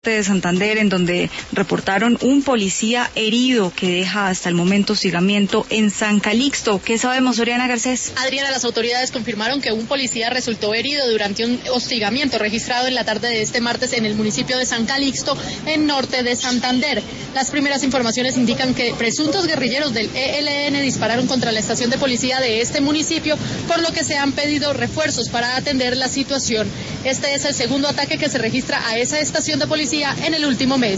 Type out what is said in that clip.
de Santander, en donde reportaron un policía herido que deja hasta el momento hostigamiento en San Calixto. ¿Qué sabemos, Oriana Garcés? Adriana, las autoridades confirmaron que un policía resultó herido durante un hostigamiento registrado en la tarde de este martes en el municipio de San Calixto, en norte de Santander. Las primeras informaciones indican que presuntos guerrilleros del ELN dispararon contra la estación de policía de este municipio, por lo que se han pedido refuerzos para atender la situación. Este es el segundo ataque que se registra a esa estación de policía en el último mes.